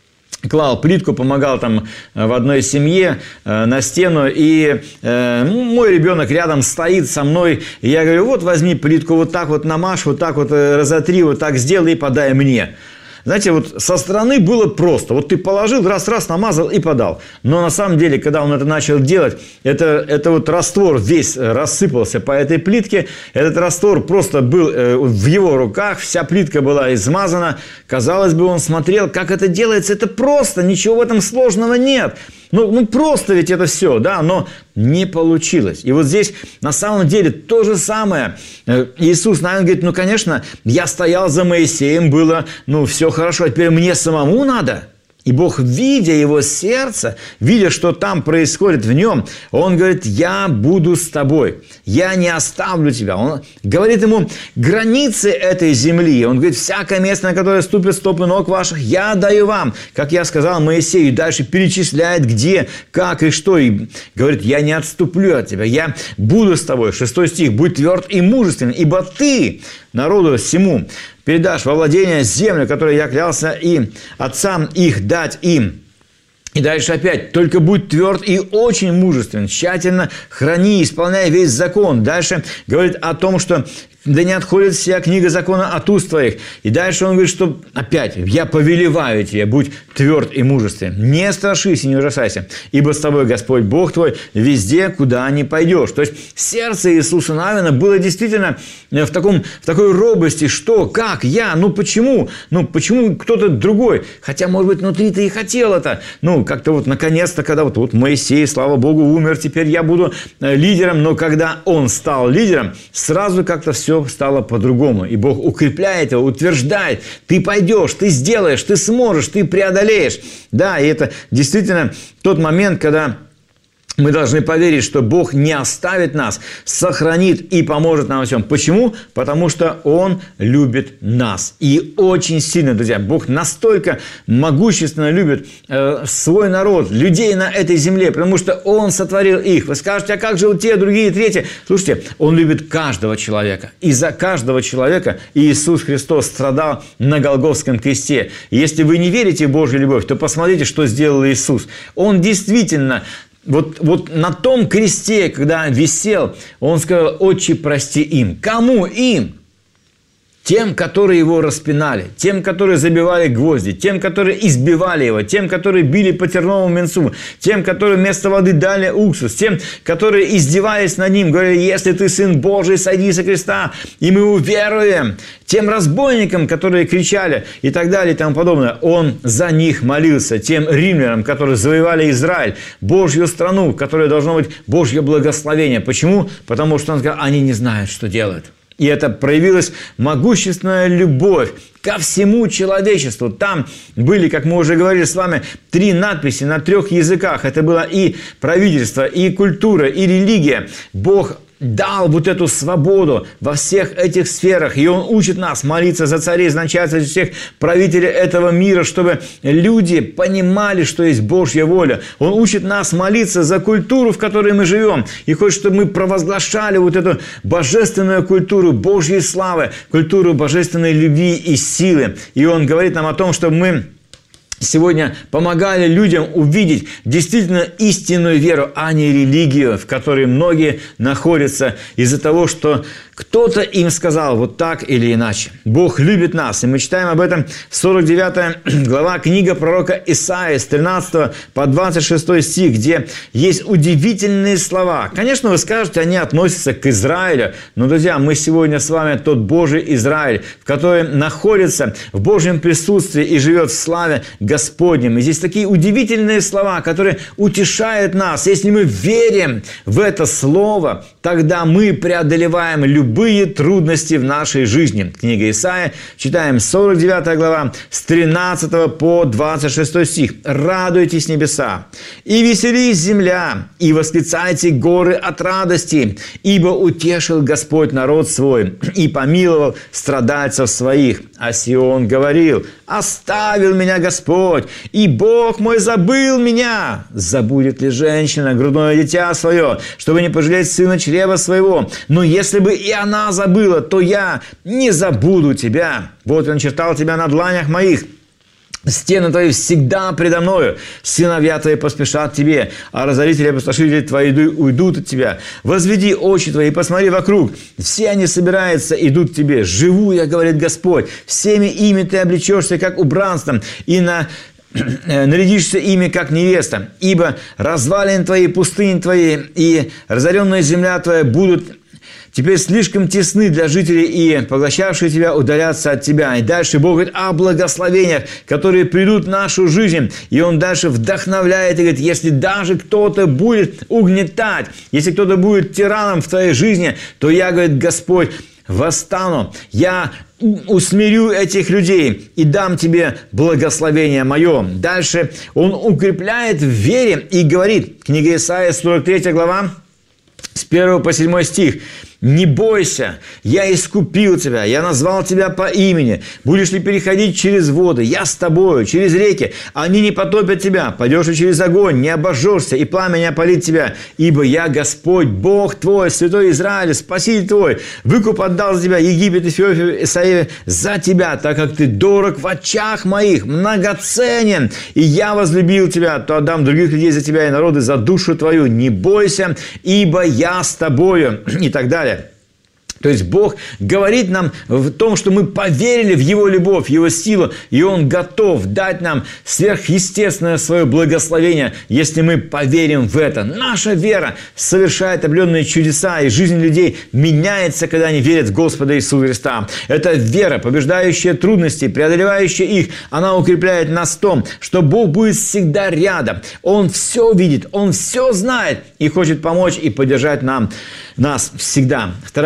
клал плитку, помогал там в одной семье э, на стену, и э, мой ребенок рядом стоит со мной, и я говорю: вот возьми плитку, вот так вот намажь, вот так вот разотри, вот так сделай и подай мне. Знаете, вот со стороны было просто. Вот ты положил, раз-раз намазал и подал. Но на самом деле, когда он это начал делать, это, это вот раствор весь рассыпался по этой плитке. Этот раствор просто был э, в его руках, вся плитка была измазана. Казалось бы, он смотрел, как это делается. Это просто, ничего в этом сложного нет. Ну, ну просто ведь это все, да, но не получилось. И вот здесь на самом деле то же самое. Иисус, наверное, говорит: ну, конечно, я стоял за Моисеем, было, ну, все хорошо, а теперь мне самому надо. И Бог, видя его сердце, видя, что там происходит в нем, он говорит: я буду с тобой, я не оставлю тебя. Он говорит ему границы этой земли. Он говорит: всякое место, на которое ступят стопы ног ваших, я даю вам, как я сказал Моисею. И дальше перечисляет, где, как и что. И говорит: я не отступлю от тебя, я буду с тобой. Шестой стих: будь тверд и мужествен, ибо ты народу всему передашь во владение землю, которую я клялся и отцам их дать им. И дальше опять: только будь тверд и очень мужествен, тщательно храни, исполняй весь закон. Дальше говорит о том, что да не отходит вся книга закона от уст твоих. И дальше он говорит, что опять: я повелеваю тебе, будь тверд и мужествен. Не страшись и не ужасайся, ибо с тобой Господь Бог твой везде, куда ни пойдешь. То есть сердце Иисуса Навина было действительно в, таком, в такой робости: что, как, я, ну почему, ну почему кто-то другой? Хотя, может быть, внутри ты и хотел это. Ну, как-то вот наконец-то, когда вот, вот Моисей, слава Богу, умер, теперь я буду лидером. Но когда он стал лидером, сразу как-то все стало по-другому. И Бог укрепляет его, утверждает: ты пойдешь, ты сделаешь, ты сможешь, ты преодолеешь. Да, и это действительно тот момент, когда Мы должны поверить, что Бог не оставит нас, сохранит и поможет нам во всем. Почему? Потому что Он любит нас. И очень сильно, друзья, Бог настолько могущественно любит э, свой народ, людей на этой земле, потому что Он сотворил их. Вы скажете, а как же вот те, другие, третьи? Слушайте, Он любит каждого человека. И за каждого человека Иисус Христос страдал на Голгофском кресте. И если вы не верите в Божью любовь, то посмотрите, что сделал Иисус. Он действительно... Вот, вот на том кресте, когда висел, он сказал: «Отче, прости им». Кому им? Тем, которые его распинали, тем, которые забивали гвозди, тем, которые избивали его, тем, которые били по терновому венцу, тем, которые вместо воды дали уксус, тем, которые издевались над ним, говорили: «Если ты Сын Божий, сойди со креста, и мы уверуем». Тем разбойникам, которые кричали и так далее и тому подобное, он за них молился. Тем римлянам, которые завоевали Израиль, Божью страну, в которой должно быть Божье благословение. Почему? Потому что он сказал: они не знают, что делают. И это проявилась могущественная любовь ко всему человечеству. Там были, как мы уже говорили с вами, три надписи на трех языках. Это было и правительство, и культура, и религия. Бог дал вот эту свободу во всех этих сферах. И Он учит нас молиться за царей, за начальников, за всех правителей этого мира, чтобы люди понимали, что есть Божья воля. Он учит нас молиться за культуру, в которой мы живем. И хочет, чтобы мы провозглашали вот эту божественную культуру Божьей славы, культуру божественной любви и силы. И Он говорит нам о том, чтобы мы сегодня помогали людям увидеть действительно истинную веру, а не религию, в которой многие находятся из-за того, что кто-то им сказал вот так или иначе. Бог любит нас, и мы читаем об этом сорок девятая глава, книга пророка Исаии, с тринадцатого по двадцать шестой стих, где есть удивительные слова. Конечно, вы скажете, они относятся к Израилю, но, друзья, мы сегодня с вами тот Божий Израиль, в котором находится в Божьем присутствии и живет в славе Господнем. И здесь такие удивительные слова, которые утешают нас. Если мы верим в это слово, тогда мы преодолеваем любые трудности в нашей жизни. Книга Исаии, читаем сорок девятая глава, с тринадцатого по двадцать шестой стих. «Радуйтесь, небеса, и веселись земля, и восклицайте горы от радости, ибо утешил Господь народ свой, и помиловал страдальцев своих. А Сион говорил: оставил меня Господь, и Бог мой забыл меня. Забудет ли женщина грудное дитя свое, чтобы не пожалеть сына чрева своего? Но если бы и она забыла, то я не забуду тебя. Вот он чертал тебя на дланях моих. Стены твои всегда предо мною, сыновья твои поспешат тебе, а разорители и опустошители твои уйдут от тебя. Возведи очи твои и посмотри вокруг, все они собираются, идут к тебе. Живу я, говорит Господь, всеми ими ты облечешься, как убранством, и на... нарядишься ими, как невеста, ибо развалины твои, пустыни твои и разоренная земля твоя будут теперь слишком тесны для жителей, и поглощавшие тебя удалятся от тебя». И дальше Бог говорит о благословениях, которые придут в нашу жизнь. И Он дальше вдохновляет и говорит: если даже кто-то будет угнетать, если кто-то будет тираном в твоей жизни, то я, говорит Господь, восстану, я усмирю этих людей и дам тебе благословение мое. Дальше Он укрепляет в вере и говорит, книга Исаии, сорок третья глава, с первого по седьмой стих: «Не бойся, я искупил тебя, я назвал тебя по имени. Будешь ли переходить через воды, я с тобою, через реки, они не потопят тебя. Пойдешь ли через огонь, не обожжешься, и пламя не опалит тебя. Ибо я Господь, Бог твой, Святой Израиля, Спаситель твой. Выкуп отдал за тебя Египет, Эфиопию, Исаию за тебя, так как ты дорог в очах моих, многоценен. И я возлюбил тебя, то отдам других людей за тебя и народы за душу твою. Не бойся, ибо я с тобою». И так далее. То есть Бог говорит нам в том, что мы поверили в Его любовь, в Его силу, и Он готов дать нам сверхъестественное свое благословение, если мы поверим в это. Наша вера совершает определенные чудеса, и жизнь людей меняется, когда они верят в Господа Иисуса Христа. Это вера, побеждающая трудности, преодолевающая их, она укрепляет нас в том, что Бог будет всегда рядом. Он все видит, Он все знает и хочет помочь и поддержать нам, нас всегда. Вторая книга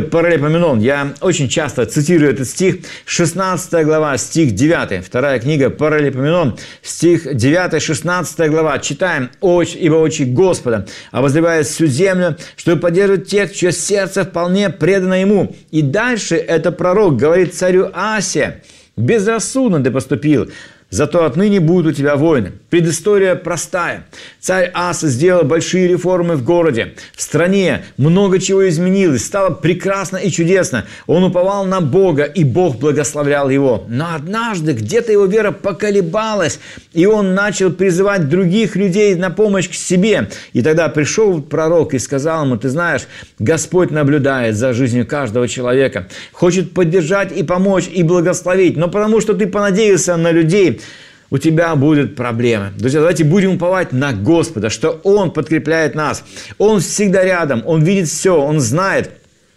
Паралипоменон. Я очень часто цитирую этот стих. шестнадцатая глава, стих девятый. Вторая книга Паралипоменон, стих девятый, шестнадцатая глава. Читаем. «Ибо очи Господа обозревают всю землю, чтобы поддерживать тех, чье сердце вполне предано Ему». И дальше это пророк говорит царю Аасе: «Безрассудно ты поступил, зато отныне будут у тебя войны». Предыстория простая. Царь Аса сделал большие реформы в городе, в стране, много чего изменилось, стало прекрасно и чудесно. Он уповал на Бога, и Бог благословлял его. Но однажды где-то его вера поколебалась, и он начал призывать других людей на помощь к себе. И тогда пришел пророк и сказал ему: «Ты знаешь, Господь наблюдает за жизнью каждого человека, хочет поддержать и помочь, и благословить, но потому что ты понадеялся на людей, у тебя будут проблемы». Друзья, давайте будем уповать на Господа, что Он подкрепляет нас. Он всегда рядом, Он видит все, Он знает,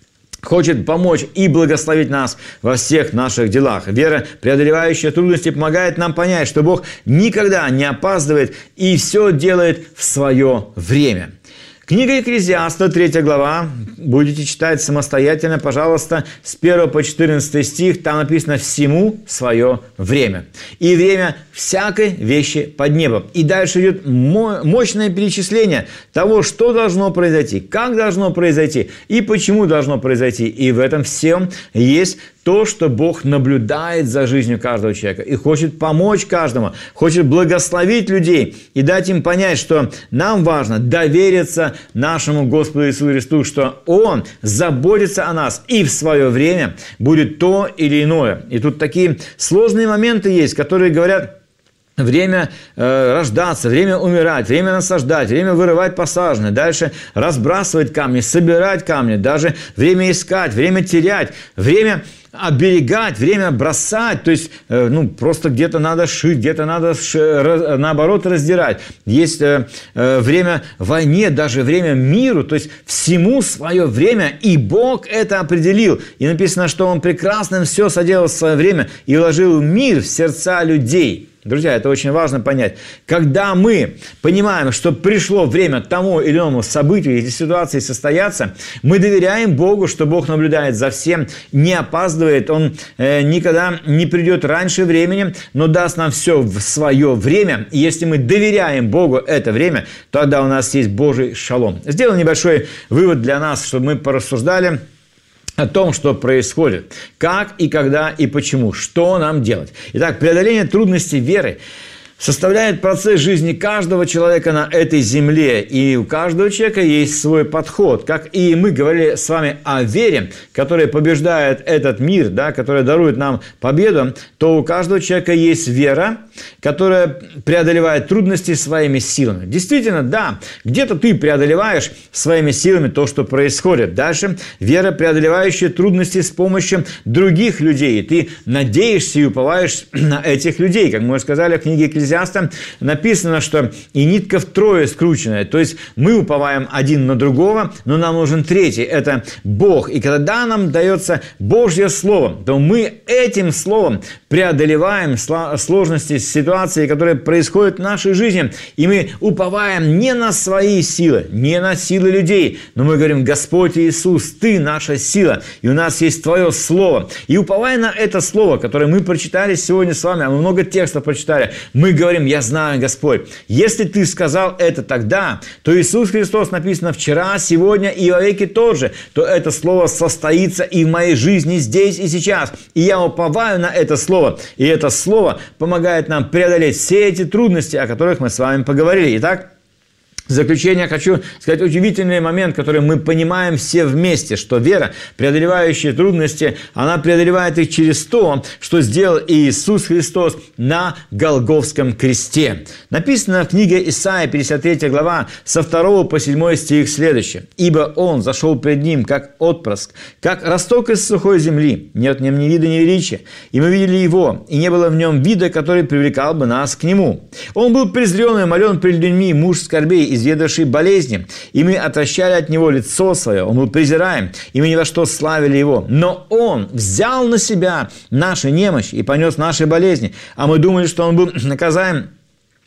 хочет помочь и благословить нас во всех наших делах. Вера, преодолевающая трудности, помогает нам понять, что Бог никогда не опаздывает и все делает в свое время. Книга Екклезиаста, третья глава, будете читать самостоятельно, пожалуйста, с первого по четырнадцатый стих, там написано: «Всему свое время, и время всякой вещи под небом». И дальше идет мощное перечисление того, что должно произойти, как должно произойти и почему должно произойти. И в этом всем есть то, что Бог наблюдает за жизнью каждого человека и хочет помочь каждому, хочет благословить людей и дать им понять, что нам важно довериться нашему Господу Иисусу Христу, что Он заботится о нас, и в свое время будет то или иное. И тут такие сложные моменты есть, которые говорят: время э, рождаться, время умирать, время насаждать, время вырывать посаженное, дальше разбрасывать камни, собирать камни, даже время искать, время терять, время оберегать, время бросать, то есть, э, ну, просто где-то надо шить, где-то надо, ш, раз, наоборот, раздирать. Есть э, э, время войне, даже время миру, то есть всему свое время, и Бог это определил. И написано, что Он прекрасным все соделал в свое время и вложил мир в сердца людей. Друзья, это очень важно понять. Когда мы понимаем, что пришло время тому или иному событию, эти ситуации состоятся, мы доверяем Богу, что Бог наблюдает за всем, не опаздывает, Он э, никогда не придет раньше времени, но даст нам все в свое время. И если мы доверяем Богу это время, тогда у нас есть Божий шалом. Сделал небольшой вывод для нас, чтобы мы порассуждали о том, что происходит, как и когда и почему, что нам делать. Итак, преодоление трудностей веры составляет процесс жизни каждого человека на этой земле. И у каждого человека есть свой подход. Как и мы говорили с вами о вере, которая побеждает этот мир, да, которая дарует нам победу, то у каждого человека есть вера, которая преодолевает трудности своими силами. Действительно, да, где-то ты преодолеваешь своими силами то, что происходит. Дальше вера, преодолевающая трудности с помощью других людей. Ты надеешься и уповаешь на этих людей. Как мы уже сказали в книге Екклезиаста, написано, что и нитка втрое скрученная. То есть мы уповаем один на другого, но нам нужен третий. Это Бог. И когда нам дается Божье Слово, то мы этим Словом преодолеваем сложности, ситуации, которые происходят в нашей жизни. И мы уповаем не на свои силы, не на силы людей, но мы говорим: Господь Иисус, Ты наша сила, и у нас есть Твое Слово. И уповая на это Слово, которое мы прочитали сегодня с вами, а мы много текстов прочитали, мы говорим: я знаю, Господь, если Ты сказал это тогда, то Иисус Христос, написано, вчера, сегодня и во веки тот же, то это Слово состоится и в моей жизни здесь и сейчас. И я уповаю на это Слово, и это Слово помогает нам преодолеть все эти трудности, о которых мы с вами поговорили. Итак, в заключение хочу сказать удивительный момент, который мы понимаем все вместе, что вера, преодолевающая трудности, она преодолевает их через то, что сделал Иисус Христос на Голгофском кресте. Написано в книге Исаия, пятьдесят третья глава, со второго по седьмой стих следующее: «Ибо Он зашел пред Ним, как отпрыск, как росток из сухой земли, нет в Нем ни вида, ни величия, и мы видели Его, и не было в Нем вида, который привлекал бы нас к Нему. Он был презрен и умолен пред людьми, муж скорбей, изведавший болезни, и мы отвращали от Него лицо Свое, Он был презираем, и мы ни во что славили Его. Но Он взял на себя наши немощи и понес наши болезни, а мы думали, что Он был наказаем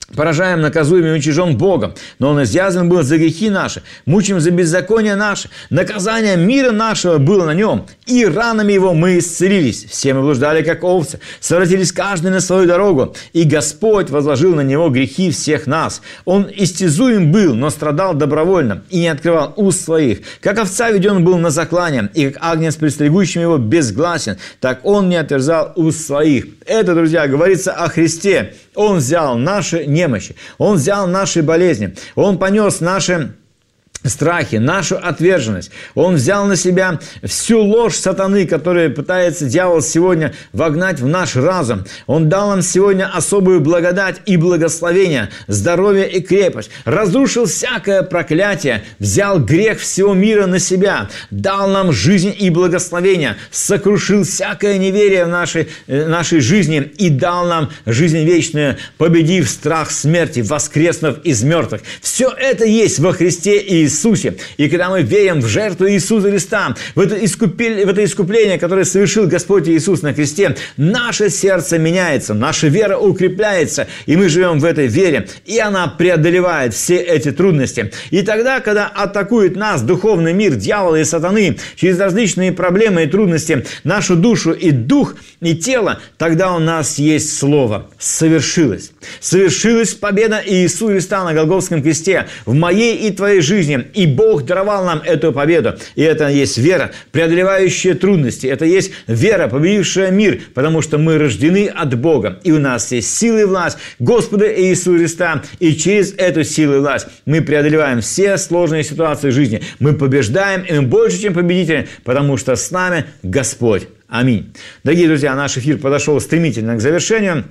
поражаем, наказуем и уничижен Богом. Но Он изъязан был за грехи наши, мучим за беззаконие наши. Наказание мира нашего было на Нем, и ранами Его мы исцелились. Все мы блуждали, как овцы, совратились каждый на свою дорогу, и Господь возложил на Него грехи всех нас. Он истязуем был, но страдал добровольно, и не открывал уст своих. Как овца веден был на заклание, и как агнец, пристригущим Его, безгласен, так Он не отверзал уст своих. Это, друзья, говорится о Христе. Он взял наши немощи, Он взял наши болезни, Он понес наши страхи, нашу отверженность. Он взял на себя всю ложь сатаны, которую пытается дьявол сегодня вогнать в наш разум. Он дал нам сегодня особую благодать и благословение, здоровье и крепость. Разрушил всякое проклятие, взял грех всего мира на себя, дал нам жизнь и благословение, сокрушил всякое неверие в нашей, нашей жизни и дал нам жизнь вечную, победив страх смерти, воскреснув из мертвых. Все это есть во Христе Иисусе. Иисусе. И когда мы верим в жертву Иисуса Христа, в это, искупили, в это искупление, которое совершил Господь Иисус на кресте, наше сердце меняется, наша вера укрепляется, и мы живем в этой вере, и она преодолевает все эти трудности. И тогда, когда атакует нас духовный мир, дьявола и сатаны, через различные проблемы и трудности, нашу душу и дух, и тело, тогда у нас есть слово «совершилось». Совершилась победа Иисуса Христа на Голгофском кресте в моей и твоей жизни. И Бог даровал нам эту победу. И это есть вера, преодолевающая трудности. Это есть вера, победившая мир, потому что мы рождены от Бога. И у нас есть сила и власть Господа Иисуса Христа. И через эту силу и власть мы преодолеваем все сложные ситуации жизни. Мы побеждаем, и мы больше, чем победители, потому что с нами Господь. Аминь. Дорогие друзья, наш эфир подошел стремительно к завершению.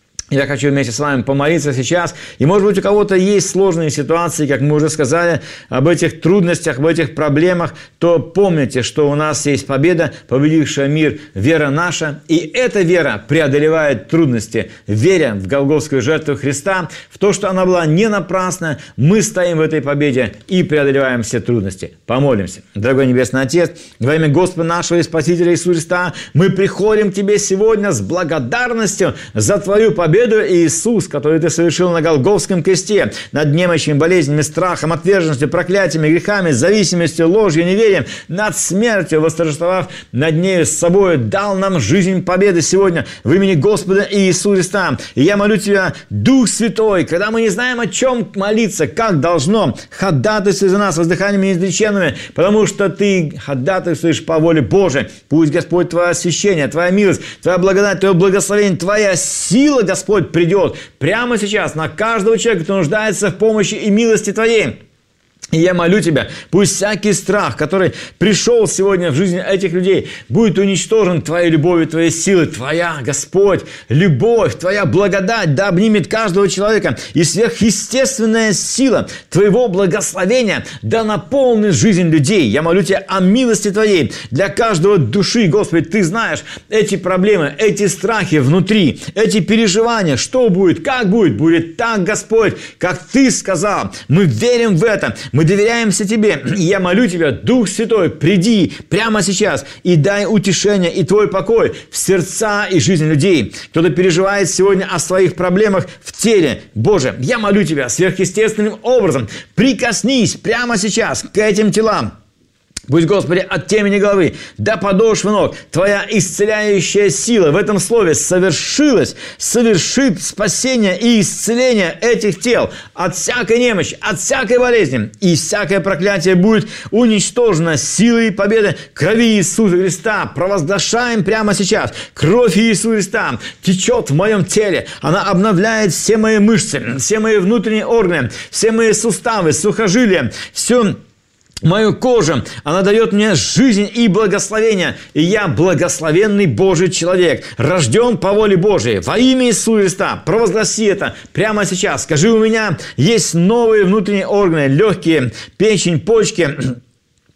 Я хочу вместе с вами помолиться сейчас. И, может быть, у кого-то есть сложные ситуации, как мы уже сказали, об этих трудностях, об этих проблемах, то помните, что у нас есть победа, победившая мир, вера наша. И эта вера преодолевает трудности. Веря в Голгофскую жертву Христа, в то, что она была не напрасна, мы стоим в этой победе и преодолеваем все трудности. Помолимся. Дорогой Небесный Отец, во имя Господа нашего и Спасителя Иисуса Христа, мы приходим к Тебе сегодня с благодарностью за Твою победу, Иисус, который Ты совершил на Голгофском кресте, над немощами, болезнями, страхом, отверженностью, проклятиями, грехами, зависимостью, ложью, неверием, над смертью, восторжествовав над нею с собой, дал нам жизнь победы сегодня в имени Господа Иисуса Христа. И я молю Тебя, Дух Святой, когда мы не знаем, о чем молиться, как должно, ходатайствуй за нас воздыханиями неизреченными, потому что Ты ходатайствуешь по воле Божией. Пусть, Господь, Твое освящение, Твоя милость, Твоя благодать, Твое благословение, Твоя сила, Господь, Господь придет прямо сейчас на каждого человека, кто нуждается в помощи и милости Твоей. И я молю Тебя, пусть всякий страх, который пришел сегодня в жизнь этих людей, будет уничтожен Твоей любовью, Твоей силой. Твоя, Господь, любовь, Твоя благодать, да обнимет каждого человека. И сверхъестественная сила Твоего благословения да наполнит жизнь людей. Я молю Тебя о милости Твоей для каждого души. Господи, Ты знаешь эти проблемы, эти страхи внутри, эти переживания. Что будет, как будет? Будет так, Господь, как Ты сказал. Мы верим в это. Мы доверяемся Тебе. И я молю Тебя, Дух Святой, приди прямо сейчас и дай утешение и Твой покой в сердца и жизнь людей. Кто-то переживает сегодня о своих проблемах в теле. Боже, я молю Тебя сверхъестественным образом, прикоснись прямо сейчас к этим телам. Пусть, Господи, от темени головы до подошвы ног Твоя исцеляющая сила в этом слове совершилась, совершит спасение и исцеление этих тел от всякой немощи, от всякой болезни. И всякое проклятие будет уничтожено силой победы крови Иисуса Христа. Провозглашаем прямо сейчас. Кровь Иисуса Христа течет в моем теле. Она обновляет все мои мышцы, все мои внутренние органы, все мои суставы, сухожилия, все мою кожу, она дает мне жизнь и благословение. И я благословенный Божий человек, рожден по воле Божией. Во имя Иисуса Христа провозгласи это прямо сейчас. Скажи, у меня есть новые внутренние органы, легкие, печень, почки,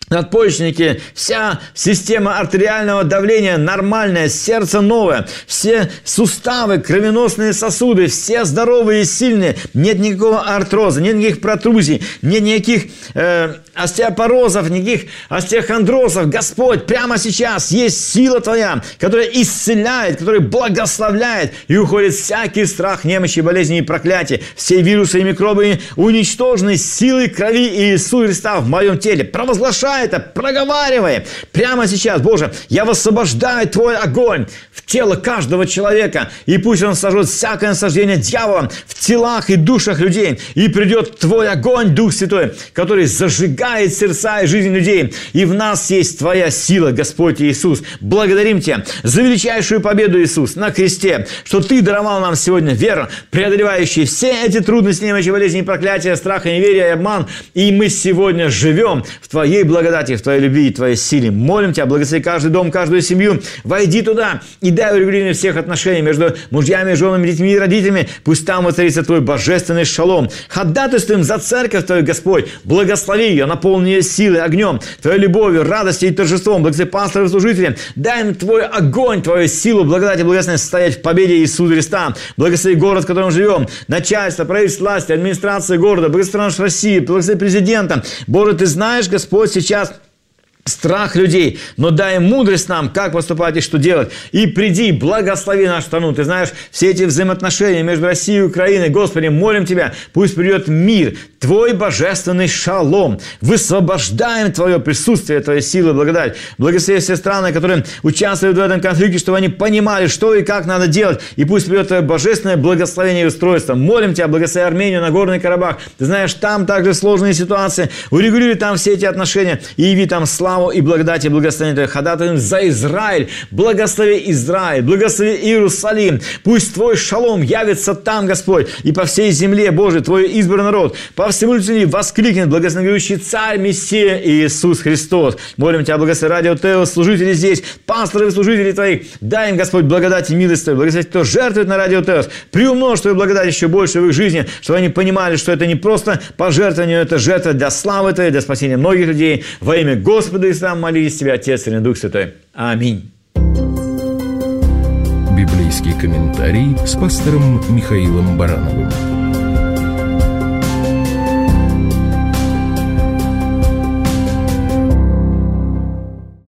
надпочечники, вся система артериального давления нормальная, сердце новое, все суставы, кровеносные сосуды, все здоровые и сильные, нет никакого артроза, нет никаких протрузий, нет никаких э, остеопорозов, никаких остеохондрозов. Господь, прямо сейчас есть сила Твоя, которая исцеляет, которая благословляет, и уходит всякий страх, немощи, болезни и проклятия. Все вирусы и микробы уничтожены силой крови Иисуса Христа в моем теле. Провозглашай это, проговаривай. Прямо сейчас, Боже, я высвобождаю Твой огонь в тело каждого человека, и пусть он сожжет всякое насаждение дьявола в телах и душах людей, и придет Твой огонь, Дух Святой, который зажигает сердца и жизнь людей, и в нас есть Твоя сила, Господь Иисус. Благодарим Тебя за величайшую победу, Иисус, на кресте, что Ты даровал нам сегодня веру, преодолевающую все эти трудности, немощи, болезни, проклятия, страх, неверие и обман, и мы сегодня живем в Твоей благодати, в Твоей любви и Твоей силе. Молим Тебя, благослови каждый дом, каждую семью. Войди туда и дай урегулирование всех отношений между мужьями, женами, детьми и родителями. Пусть там воцарится Твой божественный шалом. Ходатайствуем за церковь Твою, Господь. Благослови ее, наполни ее силой, огнем, Твоей любовью, радостью и торжеством. Благослови пасторов и служителей. Дай им Твой огонь, Твою силу, благодать и благословенность стоять в победе Иисуса Христа. Благослови город, в котором живем. Начальство, правительство, власти, администрация города. Благослови нашу Россию. Благослови президента. Боже, Ты знаешь, Господь, сейчас страх людей, но дай мудрость нам, как поступать и что делать. И приди, благослови нашу страну. Ты знаешь, все эти взаимоотношения между Россией и Украиной, Господи, молим Тебя, пусть придет мир, Твой божественный шалом. Высвобождаем Твое присутствие, Твою силу и благодать. Благослови все страны, которые участвуют в этом конфликте, чтобы они понимали, что и как надо делать. И пусть придет Твое божественное благословение и устройство. Молим Тебя, благослови Армению, Нагорный Карабах. Ты знаешь, там также сложные ситуации. Урегулируй там все эти отношения и яви там славу и благодать и благословение Твое. Ходатайствуем за Израиль. Благослови Израиль, благослови Иерусалим. Пусть Твой шалом явится там, Господь, и по всей земле, Боже, Твой избранный народ. По всему людям воскликнет благословляющий Царь Мессия Иисус Христос. Молим Тебя, благослови радио Теос, служители здесь, пасторы и служители Твои. Дай им, Господь, благодать и милость Твою. Благослови, кто жертвует на радио Теос. Приумножь Твою благодать еще больше в их жизни, чтобы они понимали, что это не просто пожертвование, это жертва для славы Твоей, для спасения многих людей. Во имя Господа Иисуса молились Тебя, Отец и Дух Святой. Аминь.
Библейский комментарий с пастором Михаилом Барановым.